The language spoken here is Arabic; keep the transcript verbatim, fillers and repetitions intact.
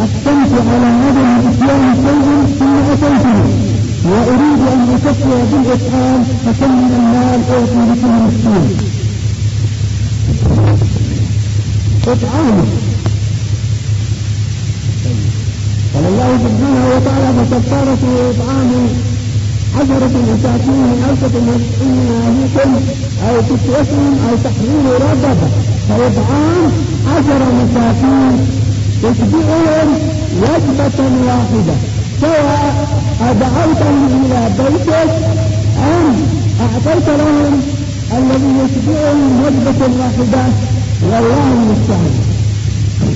أقسمت على عدم إتيان شيء ثم أتيته وأريد أن أكفي بالإطعام فكم من المال أعطي لكل مسكين. إطعام قال الله سبحانه وتعالى فكفارة إطعام عشرة مساكين أو تسعين أهلكم أو كسوتهم أو تحرير رقبة. فإطعام عشر مساكين تشبعهم وجبة واحدة سواء أدعوتهم إلى بيتك أم أعطيت لهم الذي يشبعهم وجبة واحدة والله المستعان.